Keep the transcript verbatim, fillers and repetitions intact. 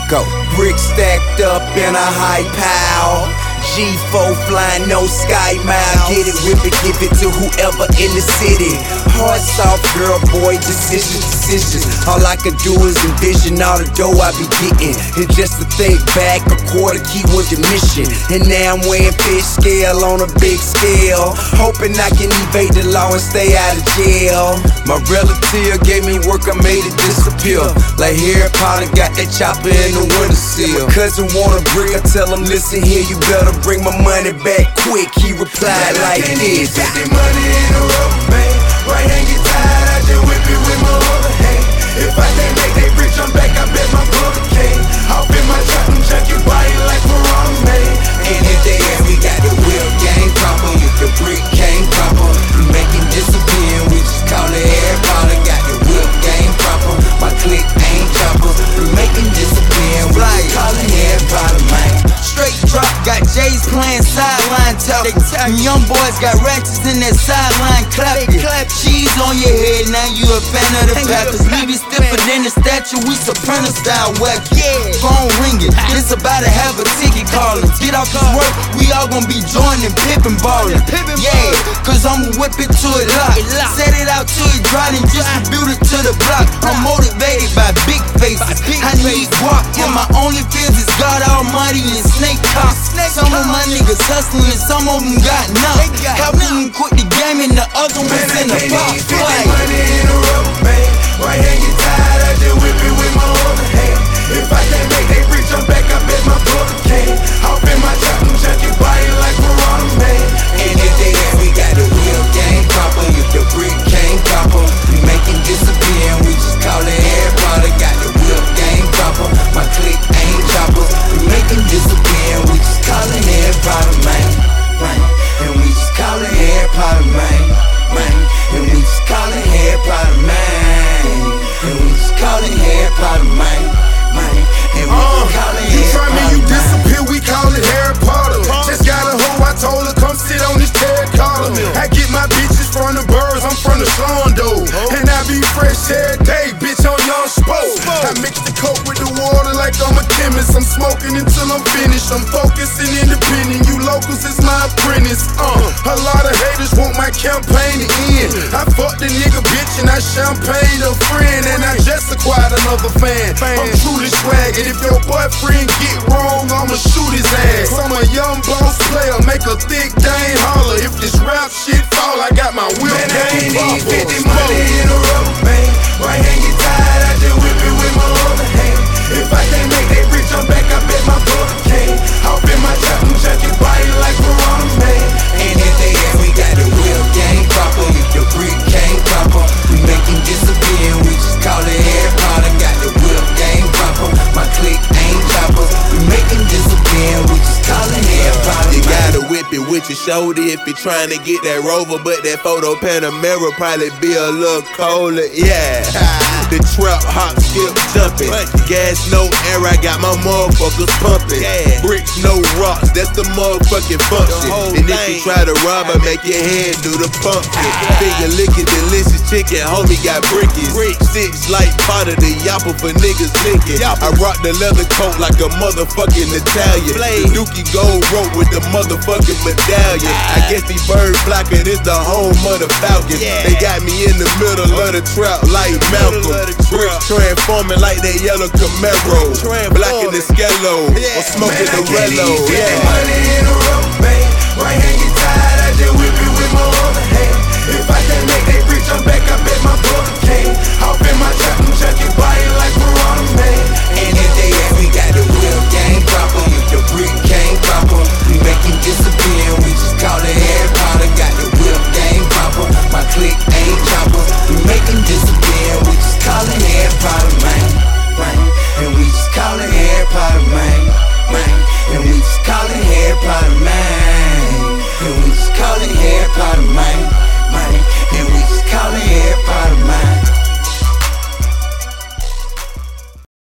Go. Bricks stacked up in a high pile. G four flying, no sky mile. Get it, whip it, give it to whoever in the city. Hard, soft, girl, boy, decisions, decisions. All I can do is envision all the dough I be getting. And just to think back, a quarter key was the mission. And now I'm weighing fish scale on a big scale, hoping I can evade the law and stay out of jail. My relative gave me work, I made it disappear. Like Harry Potter got that chopper in the windowsill. My cousin want a brick, I tell him, listen here, you better bring my money back quick. He replied like this: Put the money in a rubber band. Right hand get tired, I just whip it with my other hand. If I can't make that rich, I'm back, I bet my brother can. Hop in my trap and junkie body like Ferrari man. And if they ask, we got the wheel game proper. If the brick came proper, we make it disappear. We just call it Harry Potter. Got the wheel game proper. My click ain't chopper. We make it disappear. We just call it Harry Potter, man. Straight drop, got J's playing sideline talking. Young boys got ratchets in that sideline clapping. Cheese on your head, now you a fan of the Packers. Leave it stiffer than the statue, we Soprano style wacky. Phone ringing, it's about to have a ticket calling. Get off this work, we all gon' be joining Pippin' ballin'. Yeah, cause I'ma whip it to a lock. Set it out to it dry and distribute it to the block. I'm motivated by big faces. I need guap, and my only fears is God Almighty and snake cops. Some of my niggas hustling and some of them got none. Half of them quit the game and the other ones in the box. Put the money in a rubber band. Right hand get tired, I just whip it with my other hand. If I can't make that rich, I'm back, I bet my brother can. Hop in my trap and junkie body like Ferrari man. And if they ask, we got the wheel game proper. If the brick came proper, we make it disappear. We just call it Harry Potter. Got the wheel game proper. My click ain't chopper. We make it disappear. We just call it Harry Potter, man. Man. And we just call it Harry Potter, man. Man. And we just call it Harry Potter, man. And we just call it Harry Potter, man. Man. And we just call it You Harry try me, Potter, you man. disappear, we call it Harry Potter. Just got a hoe, I told her come sit on this terracotta. I get my bitches from the birds, I'm from the Slondo. And I be fresh every day, bitch, I'm young spoke. I mix the coke with the water like I'm a chemist. I'm smoking until I'm finished. I'm focused and independent. You locals is my apprentice. Uh, a lot of haters want my campaign to end. I fucked a nigga bitch and I champagne a friend. And I just acquired another fan. I'm truly swag. And if your boyfriend get wrong, I'ma shoot his ass. I'm a young boss player, make a thick dame holler. If this rap shit fall, I got my whip game. Man, I can't even fifty smoke. money in a rubber band. Right hand get tired, I just whip it with my other hand. If I can't make that rich, I'm back, I bet my brother can. Hop in my trap and junkie body like Ferrari man. And if they ask, we got the wheel game proper. If the brick came proper, we make it disappear. We just call it Harry Potter. Got the wheel game proper. My click ain't chopper. We make it disappear. We just call it Harry Potter. You gotta whip it with your shoulder if you're trying to get that Rover, but that photo Panamera probably be a little colder. Yeah. The trap, hop, skip, jumping. Gas, no air, I got my motherfuckers pumping. Bricks, no rocks, that's the motherfucking function. And if you try to rob, I make your head do the pumpkin. Finger licking, delicious chicken, homie got brickies. Six like Potter, the yapper for niggas licking. I rock the leather coat like a motherfucking Italian. The Dookie gold rope with the motherfucking medallion. I guess these bird flocker, this the home of the Falcons. They got me in the middle of the trap like Malcolm. Bricks transforming like that yellow Camaro. Black in the Skello, or smoking the Rello. Yeah. Money in a rubber band. Right hand get tired, I just whip it with my other hand. If I can't make that rich, I'm back, I bet my brother